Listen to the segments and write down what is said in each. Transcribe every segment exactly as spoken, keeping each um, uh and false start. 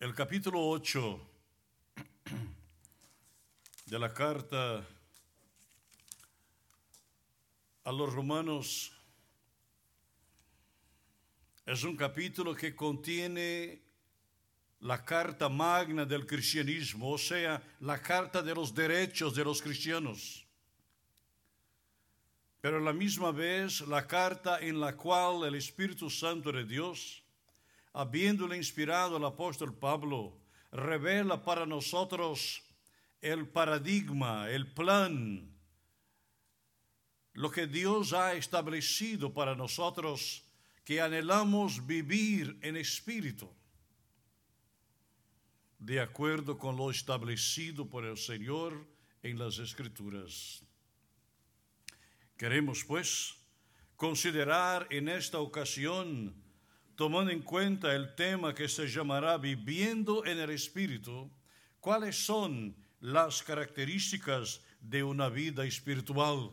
el capítulo ocho de la carta a los romanos es un capítulo que contiene la carta magna del cristianismo, o sea, la carta de los derechos de los cristianos. Pero a la misma vez la carta en la cual el Espíritu Santo de Dios, habiéndole inspirado al apóstol Pablo, revela para nosotros el paradigma, el plan, lo que Dios ha establecido para nosotros que anhelamos vivir en espíritu, de acuerdo con lo establecido por el Señor en las Escrituras. Queremos, pues, considerar en esta ocasión, tomando en cuenta el tema que se llamará Viviendo en el Espíritu, cuáles son las características de una vida espiritual.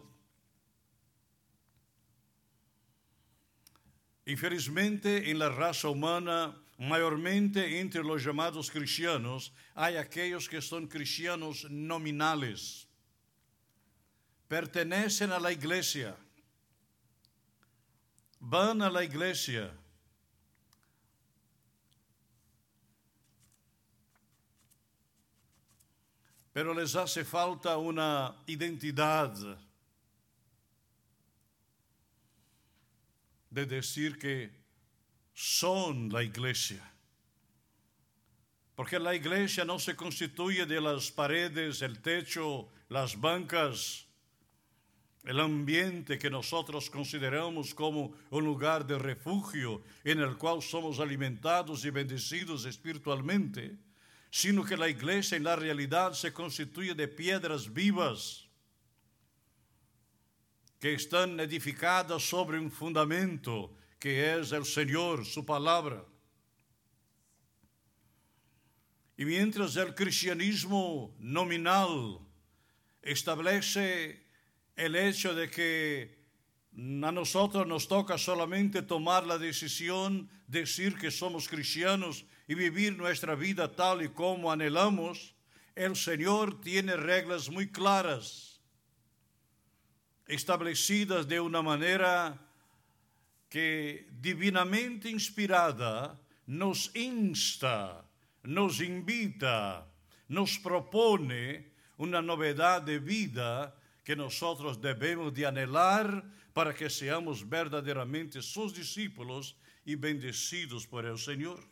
Infelizmente, en la raza humana, mayormente entre los llamados cristianos, hay aquellos que son cristianos nominales. Pertenecen a la iglesia, van a la iglesia, pero les hace falta una identidad de decir que son la iglesia. Porque la iglesia no se constituye de las paredes, el techo, las bancas, el ambiente que nosotros consideramos como un lugar de refugio en el cual somos alimentados y bendecidos espiritualmente, sino que la iglesia en la realidad se constituye de piedras vivas que están edificadas sobre un fundamento que es el Señor, su palabra. Y mientras el cristianismo nominal establece el hecho de que a nosotros nos toca solamente tomar la decisión, decir que somos cristianos y vivir nuestra vida tal y como anhelamos, el Señor tiene reglas muy claras, establecidas de una manera que divinamente inspirada nos insta, nos invita, nos propone una novedad de vida que nosotros debemos de anhelar para que seamos verdaderamente sus discípulos y bendecidos por el Señor.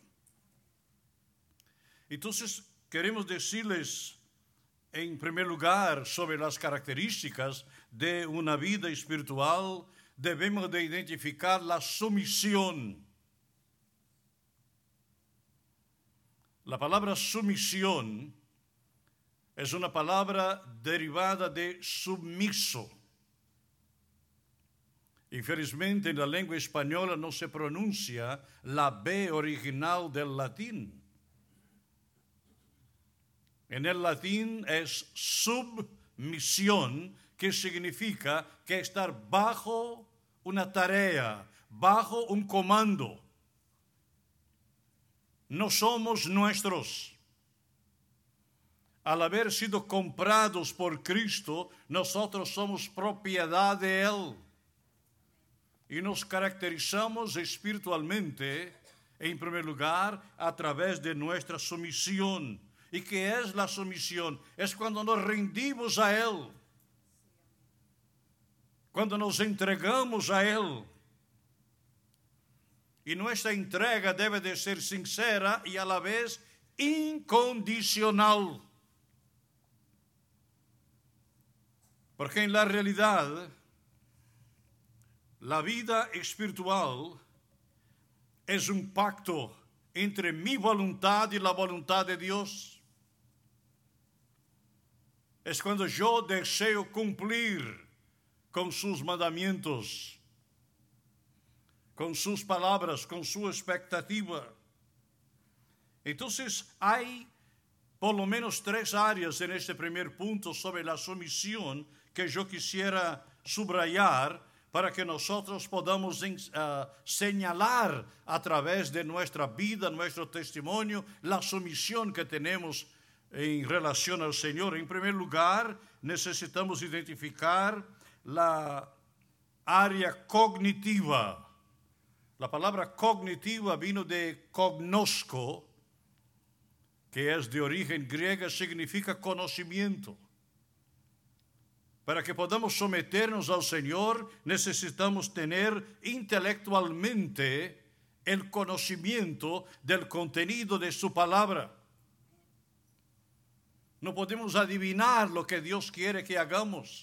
Entonces, queremos decirles en primer lugar sobre las características de una vida espiritual. Debemos de identificar la sumisión. La palabra sumisión es una palabra derivada de sumiso. Infelizmente en la lengua española no se pronuncia la B original del latín. En el latín es submisión, que significa que estar bajo una tarea, bajo un comando. No somos nuestros. Al haber sido comprados por Cristo, nosotros somos propiedad de Él. Y nos caracterizamos espiritualmente, en primer lugar, a través de nuestra sumisión. ¿Y qué es la sumisión? Es cuando nos rendimos a Él. Cuando nos entregamos a Él. Y nuestra entrega debe de ser sincera y a la vez incondicional. Porque en la realidad, la vida espiritual es un pacto entre mi voluntad y la voluntad de Dios. Es cuando yo deseo cumplir con sus mandamientos, con sus palabras, con su expectativa. Entonces hay por lo menos tres áreas en este primer punto sobre la sumisión que yo quisiera subrayar para que nosotros podamos uh, señalar a través de nuestra vida, nuestro testimonio, la sumisión que tenemos en relación al Señor. En primer lugar, necesitamos identificar la área cognitiva. La palabra cognitiva vino de cognosco, que es de origen griego, significa conocimiento. Para que podamos someternos al Señor, necesitamos tener intelectualmente el conocimiento del contenido de su palabra. No podemos adivinar lo que Dios quiere que hagamos.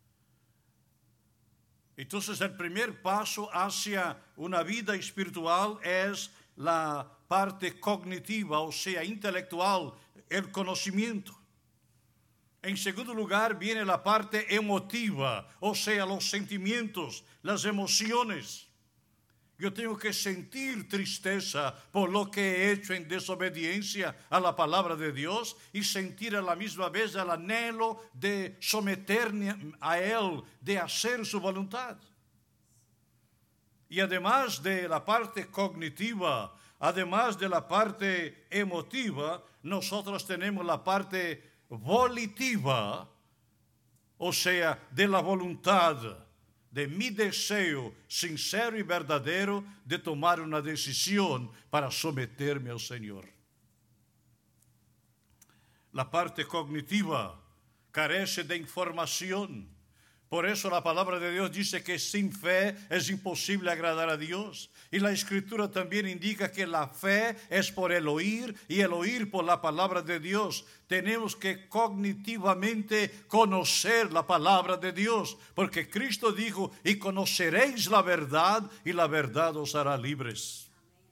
Entonces, el primer paso hacia una vida espiritual es la parte cognitiva, o sea, intelectual, el conocimiento. En segundo lugar, viene la parte emotiva, o sea, los sentimientos, las emociones. Yo tengo que sentir tristeza por lo que he hecho en desobediencia a la palabra de Dios y sentir a la misma vez el anhelo de someterme a Él, de hacer su voluntad. Y además de la parte cognitiva, además de la parte emotiva, nosotros tenemos la parte volitiva, o sea, de la voluntad, de mi deseo sincero y verdadero de tomar una decisión para someterme al Señor. La parte cognitiva carece de información. Por eso la palabra de Dios dice que sin fe es imposible agradar a Dios. Y la Escritura también indica que la fe es por el oír y el oír por la palabra de Dios. Tenemos que cognitivamente conocer la palabra de Dios, porque Cristo dijo, y conoceréis la verdad y la verdad os hará libres.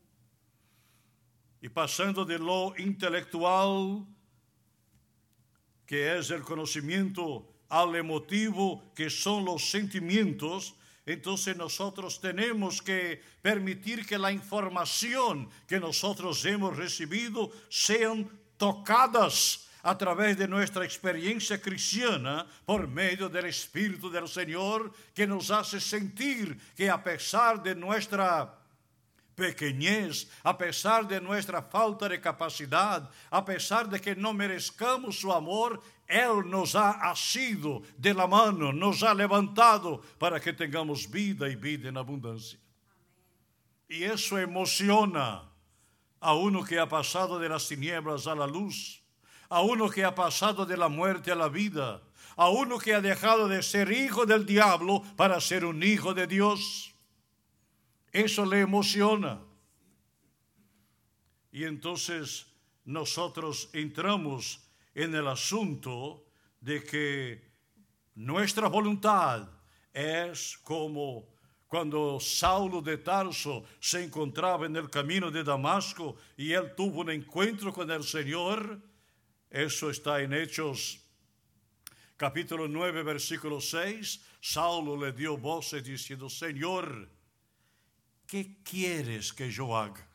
Y pasando de lo intelectual, que es el conocimiento, al emotivo, que son los sentimientos, entonces nosotros tenemos que permitir que la información que nosotros hemos recibido sean tocadas a través de nuestra experiencia cristiana por medio del Espíritu del Señor, que nos hace sentir que a pesar de nuestra pequeñez, a pesar de nuestra falta de capacidad, a pesar de que no merezcamos su amor, Él nos ha asido de la mano, nos ha levantado para que tengamos vida y vida en abundancia. Amén. Y eso emociona a uno que ha pasado de las tinieblas a la luz, a uno que ha pasado de la muerte a la vida, a uno que ha dejado de ser hijo del diablo para ser un hijo de Dios. Eso le emociona. Y entonces nosotros entramos en el asunto de que nuestra voluntad es como cuando Saulo de Tarso se encontraba en el camino de Damasco y él tuvo un encuentro con el Señor. Eso está en Hechos capítulo nueve, versículo seis. Saulo le dio voces diciendo, Señor, ¿qué quieres que yo haga?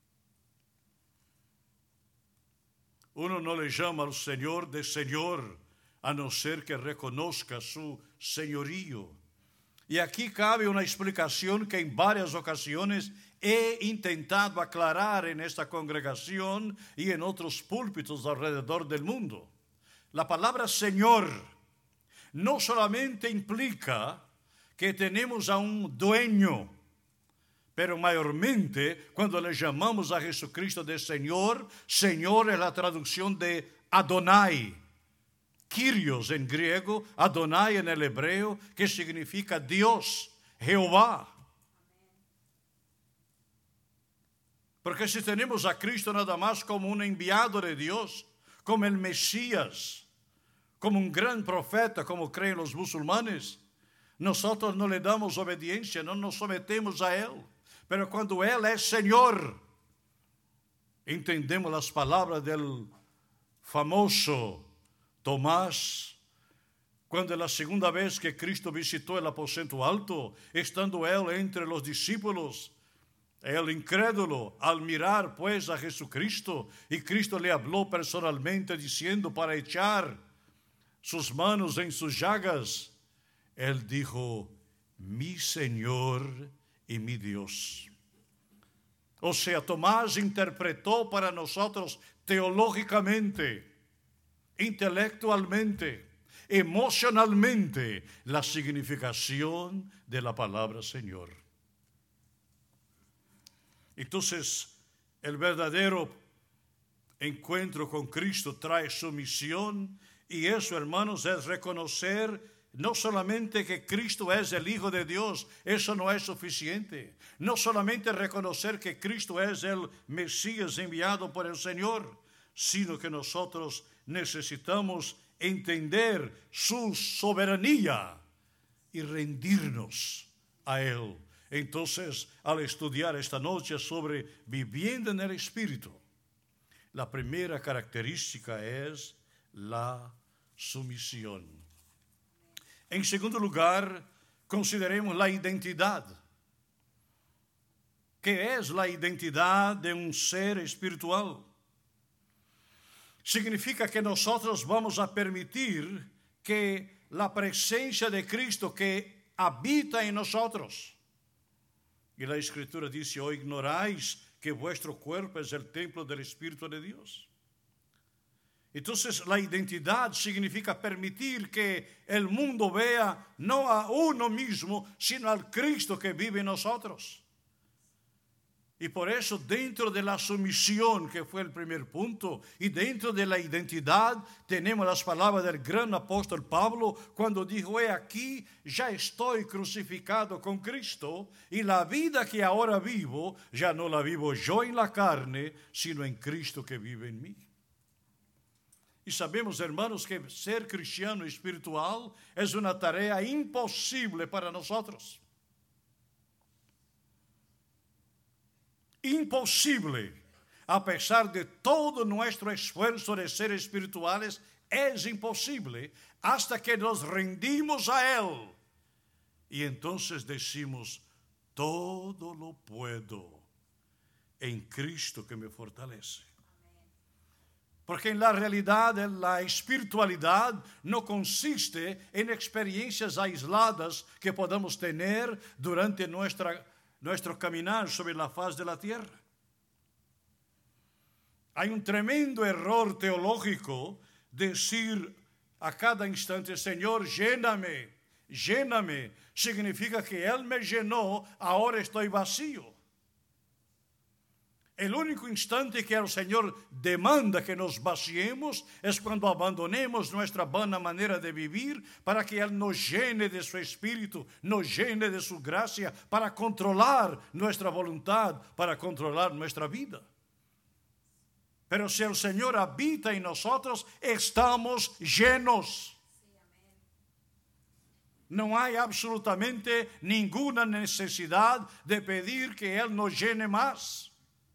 Uno no le llama al Señor de Señor, a no ser que reconozca su señorío. Y aquí cabe una explicación que en varias ocasiones he intentado aclarar en esta congregación y en otros púlpitos alrededor del mundo. La palabra Señor no solamente implica que tenemos a un dueño, pero mayormente cuando le llamamos a Jesucristo de Señor, Señor es la traducción de Adonai, Kyrios en griego, Adonai en el hebreo, que significa Dios, Jehová. Porque si tenemos a Cristo nada más como un enviado de Dios, como el Mesías, como un gran profeta, como creen los musulmanes, nosotros no le damos obediencia, no nos sometemos a Él. Pero cuando Él es Señor, entendemos las palabras del famoso Tomás, cuando la segunda vez que Cristo visitó el aposento alto, estando Él entre los discípulos, el incrédulo, al mirar pues a Jesucristo, y Cristo le habló personalmente diciendo para echar sus manos en sus llagas, Él dijo, mi Señor y mi Dios. O sea, Tomás interpretó para nosotros teológicamente, intelectualmente, emocionalmente la significación de la palabra Señor. Entonces, el verdadero encuentro con Cristo trae sumisión, y eso, hermanos, es reconocer no solamente que Cristo es el Hijo de Dios, eso no es suficiente. No solamente reconocer que Cristo es el Mesías enviado por el Señor, sino que nosotros necesitamos entender su soberanía y rendirnos a Él. Entonces, al estudiar esta noche sobre viviendo en el Espíritu, la primera característica es la sumisión. En segundo lugar, consideremos la identidad. ¿Qué es la identidad de un ser espiritual? Significa que nosotros vamos a permitir que la presencia de Cristo que habita en nosotros. Y la Escritura dice: ¿o ignoráis que vuestro cuerpo es el templo del Espíritu de Dios? Entonces, la identidad significa permitir que el mundo vea no a uno mismo, sino al Cristo que vive en nosotros. Y por eso, dentro de la sumisión, que fue el primer punto, y dentro de la identidad, tenemos las palabras del gran apóstol Pablo, cuando dijo: he aquí, ya estoy crucificado con Cristo, y la vida que ahora vivo, ya no la vivo yo en la carne, sino en Cristo que vive en mí. Y sabemos, hermanos, que ser cristiano espiritual es una tarea imposible para nosotros. Imposible. A pesar de todo nuestro esfuerzo de ser espirituales, es imposible hasta que nos rendimos a Él. Y entonces decimos: todo lo puedo en Cristo que me fortalece. Porque en la realidad la espiritualidad no consiste en experiencias aisladas que podamos tener durante nuestra, nuestro caminar sobre la faz de la tierra. Hay un tremendo error teológico decir a cada instante: Señor, lléname, lléname. Significa que Él me llenó, ahora estoy vacío. El único instante que el Señor demanda que nos vaciemos es cuando abandonemos nuestra vana manera de vivir para que Él nos llene de su Espíritu, nos llene de su gracia para controlar nuestra voluntad, para controlar nuestra vida. Pero si el Señor habita en nosotros, estamos llenos. No hay absolutamente ninguna necesidad de pedir que Él nos llene más.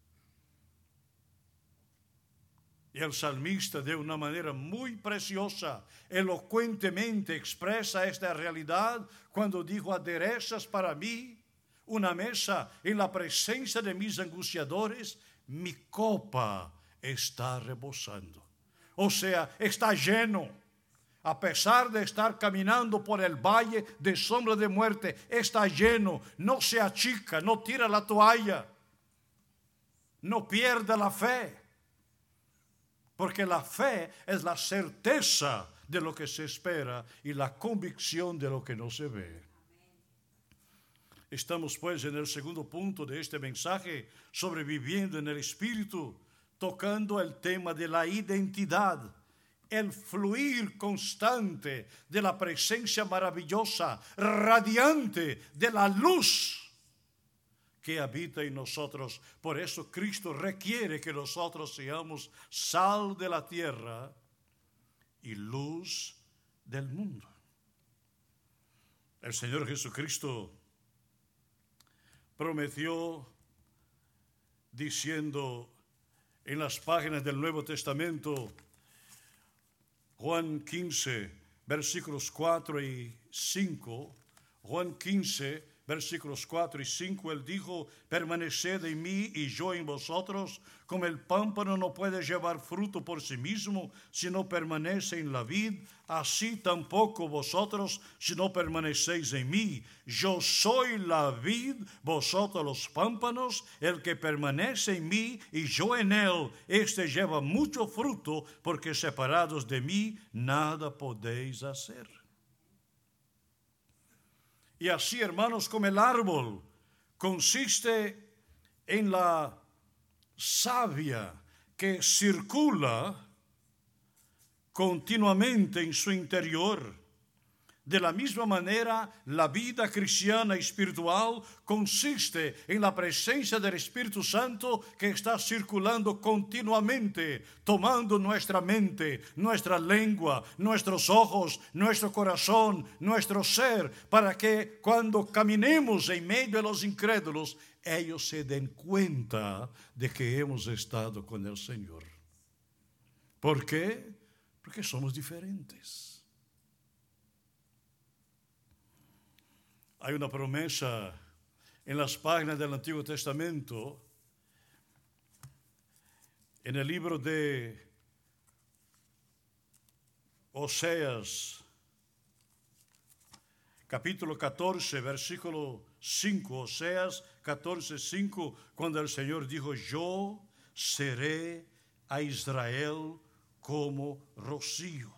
Y el salmista, de una manera muy preciosa, elocuentemente expresa esta realidad cuando dijo: aderezas para mí una mesa en la presencia de mis angustiadores, mi copa está rebosando. O sea, está lleno. A pesar de estar caminando por el valle de sombra de muerte, está lleno, no se achica, no tira la toalla, no pierde la fe. Porque la fe es la certeza de lo que se espera y la convicción de lo que no se ve. Estamos pues en el segundo punto de este mensaje sobre viviendo en el Espíritu, tocando el tema de la identidad, el fluir constante de la presencia maravillosa, radiante de la luz que habita en nosotros. Por eso Cristo requiere que nosotros seamos sal de la tierra y luz del mundo. El Señor Jesucristo prometió diciendo en las páginas del Nuevo Testamento, Juan quince, versículos cuatro y cinco, Juan quince, versículos cuatro y cinco, Él dijo, permaneced en mí y yo en vosotros, como el pámpano no puede llevar fruto por sí mismo si no permanece en la vid, así tampoco vosotros si no permanecéis en mí. Yo soy la vid, vosotros los pámpanos, el que permanece en mí y yo en él, este lleva mucho fruto, porque separados de mí nada podéis hacer. Y así, hermanos, como el árbol consiste en la savia que circula continuamente en su interior, de la misma manera, la vida cristiana y espiritual consiste en la presencia del Espíritu Santo que está circulando continuamente, tomando nuestra mente, nuestra lengua, nuestros ojos, nuestro corazón, nuestro ser, para que cuando caminemos en medio de los incrédulos, ellos se den cuenta de que hemos estado con el Señor. ¿Por qué? Porque somos diferentes. Hay una promesa en las páginas del Antiguo Testamento, en el libro de Oseas, capítulo catorce, versículo cinco, Oseas catorce, cinco, cuando el Señor dijo, yo seré a Israel como rocío.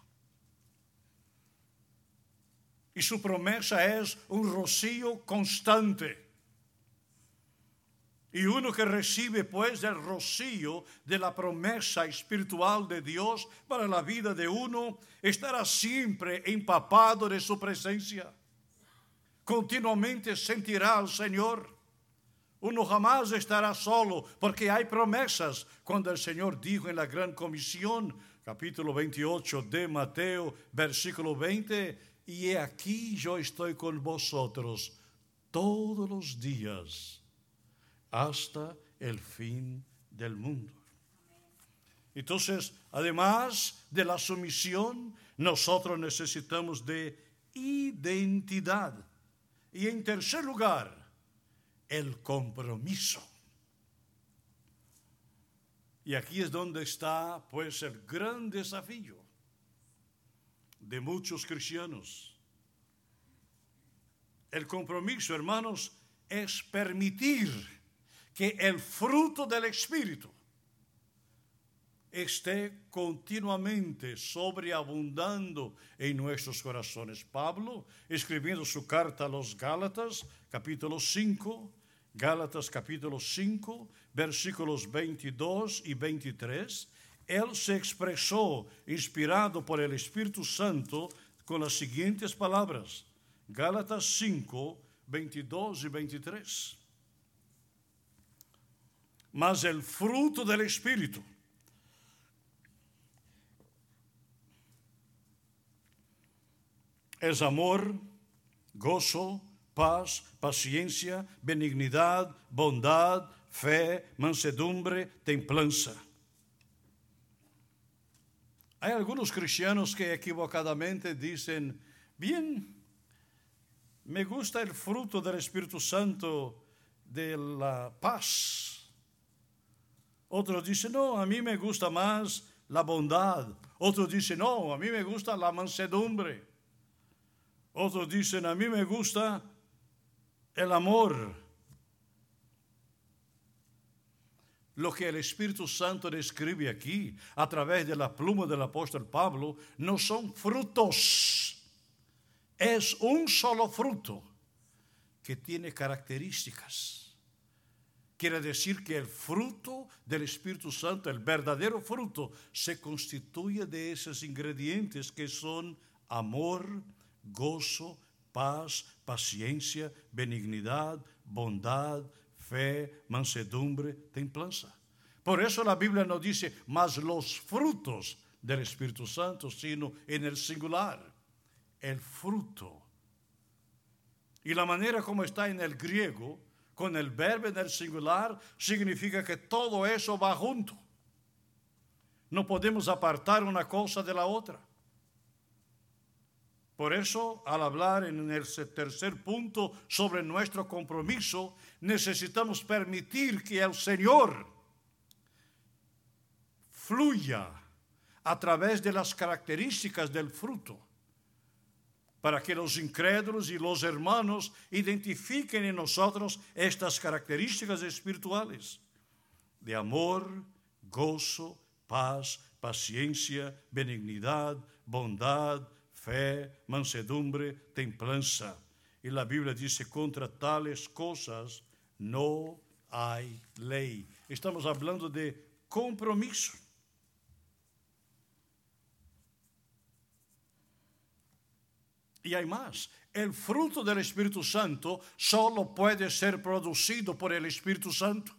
Y su promesa es un rocío constante. Y uno que recibe pues el rocío de la promesa espiritual de Dios para la vida de uno, estará siempre empapado de su presencia. Continuamente sentirá al Señor. Uno jamás estará solo, porque hay promesas. Cuando el Señor dijo en la Gran Comisión, capítulo veintiocho de Mateo, versículo veinte, y he aquí yo estoy con vosotros todos los días hasta el fin del mundo. Entonces, además de la sumisión, nosotros necesitamos de identidad. Y en tercer lugar, el compromiso. Y aquí es donde está, pues, el gran desafío de muchos cristianos. El compromiso, hermanos, es permitir que el fruto del Espíritu esté continuamente sobreabundando en nuestros corazones. Pablo, escribiendo su carta a los Gálatas, capítulo cinco, Gálatas capítulo cinco, versículos veintidós y veintitrés, él se expresó, inspirado por el Espíritu Santo, con las siguientes palabras. Gálatas cinco, veintidós y veintitrés. Mas el fruto del Espíritu es amor, gozo, paz, paciencia, benignidad, bondad, fe, mansedumbre, templanza. Hay algunos cristianos que equivocadamente dicen, bien, me gusta el fruto del Espíritu Santo de la paz. Otros dicen, no, a mí me gusta más la bondad. Otros dicen, no, a mí me gusta la mansedumbre. Otros dicen, a mí me gusta el amor. Lo que el Espíritu Santo describe aquí a través de la pluma del apóstol Pablo no son frutos. Es un solo fruto que tiene características. Quiere decir que el fruto del Espíritu Santo, el verdadero fruto, se constituye de esos ingredientes que son amor, gozo, paz, paciencia, benignidad, bondad, fe, mansedumbre, templanza. Por eso la Biblia no dice más los frutos del Espíritu Santo, sino en el singular, el fruto. Y la manera como está en el griego, con el verbo en el singular, significa que todo eso va junto. No podemos apartar una cosa de la otra. Por eso, al hablar en el tercer punto sobre nuestro compromiso, necesitamos permitir que el Señor fluya a través de las características del fruto, para que los incrédulos y los hermanos identifiquen en nosotros estas características espirituales de amor, gozo, paz, paciencia, benignidad, bondad, fe, mansedumbre, templanza. Y la Biblia dice, contra tales cosas no hay ley. Estamos hablando de compromiso. Y hay más. El fruto del Espíritu Santo solo puede ser producido por el Espíritu Santo.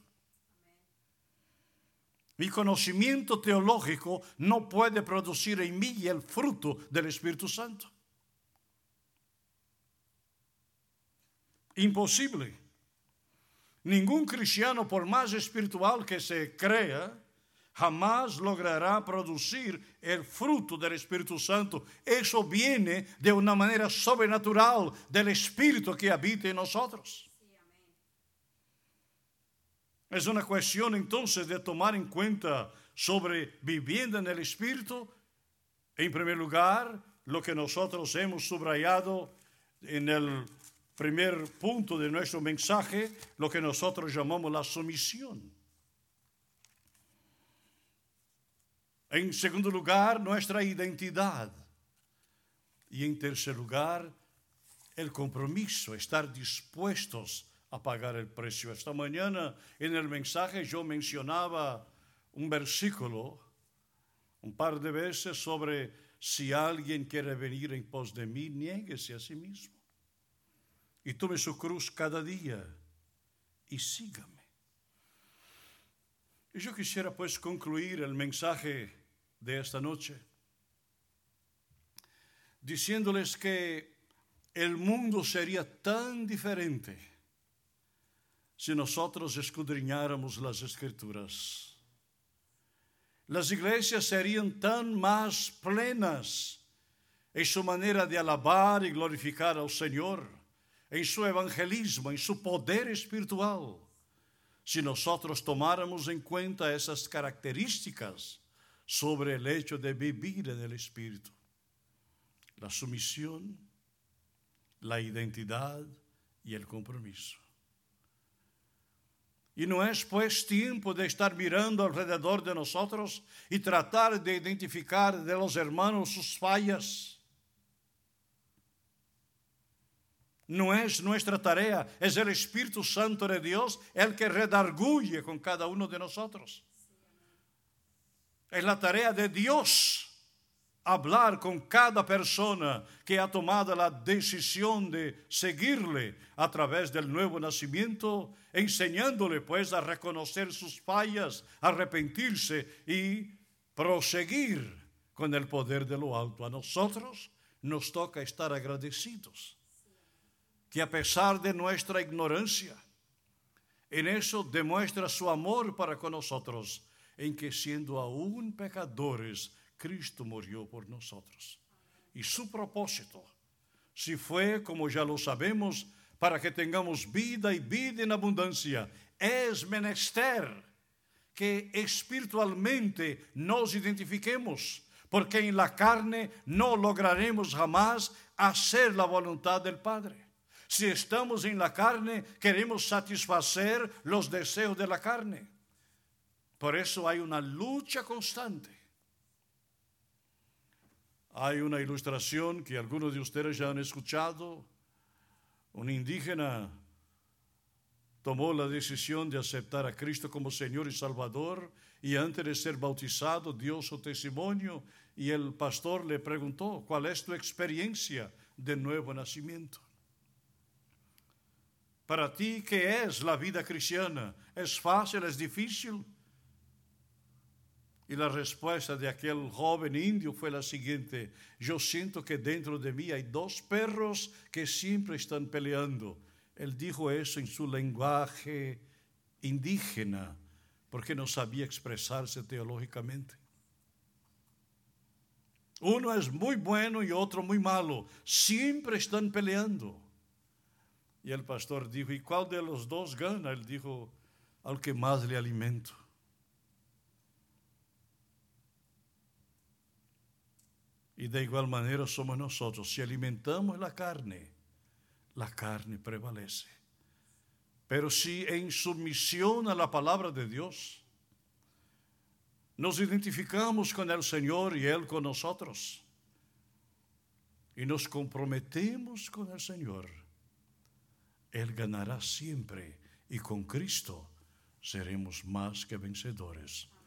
Mi conocimiento teológico no puede producir en mí el fruto del Espíritu Santo. Imposible. Ningún cristiano, por más espiritual que se crea, jamás logrará producir el fruto del Espíritu Santo. Eso viene de una manera sobrenatural del Espíritu que habita en nosotros. Es una cuestión entonces de tomar en cuenta sobre vivienda en el Espíritu. En primer lugar, lo que nosotros hemos subrayado en el primer punto de nuestro mensaje, lo que nosotros llamamos la sumisión. En segundo lugar, nuestra identidad. Y en tercer lugar, el compromiso, estar dispuestos a pagar el precio. Esta mañana en el mensaje yo mencionaba un versículo un par de veces sobre si alguien quiere venir en pos de mí, niéguese a sí mismo y tome su cruz cada día y sígame. Y yo quisiera pues concluir el mensaje de esta noche diciéndoles que el mundo sería tan diferente si nosotros escudriñáramos las Escrituras. Las iglesias serían tan más plenas en su manera de alabar y glorificar al Señor, en su evangelismo, en su poder espiritual, si nosotros tomáramos en cuenta esas características sobre el hecho de vivir en el Espíritu. La sumisión, la identidad y el compromiso. Y no es pues tiempo de estar mirando alrededor de nosotros y tratar de identificar de los hermanos sus fallas. No es nuestra tarea, es el Espíritu Santo de Dios el que redarguye con cada uno de nosotros. Es la tarea de Dios hablar con cada persona que ha tomado la decisión de seguirle a través del nuevo nacimiento, enseñándole pues a reconocer sus fallas, arrepentirse y proseguir con el poder de lo alto. A nosotros nos toca estar agradecidos, que a pesar de nuestra ignorancia, en eso demuestra su amor para con nosotros, en que siendo aún pecadores, Cristo murió por nosotros. Y su propósito, si fue, como ya lo sabemos, para que tengamos vida y vida en abundancia, es menester que espiritualmente nos identifiquemos, porque en la carne no lograremos jamás hacer la voluntad del Padre. Si estamos en la carne, queremos satisfacer los deseos de la carne. Por eso hay una lucha constante. Hay una ilustración que algunos de ustedes ya han escuchado. Un indígena tomó la decisión de aceptar a Cristo como Señor y Salvador, y antes de ser bautizado dio su testimonio, y el pastor le preguntó: ¿cuál es tu experiencia de nuevo nacimiento? Para ti, ¿qué es la vida cristiana? ¿Es fácil? ¿Es difícil? Y la respuesta de aquel joven indio fue la siguiente: yo siento que dentro de mí hay dos perros que siempre están peleando. Él dijo eso en su lenguaje indígena, porque no sabía expresarse teológicamente. Uno es muy bueno y otro muy malo. Siempre están peleando. Y el pastor dijo, ¿y cuál de los dos gana? Él dijo, al que más le alimento. Y de igual manera somos nosotros. Si alimentamos la carne, la carne prevalece. Pero si en sumisión a la palabra de Dios, nos identificamos con el Señor y Él con nosotros, y nos comprometemos con el Señor, Él ganará siempre, y con Cristo seremos más que vencedores.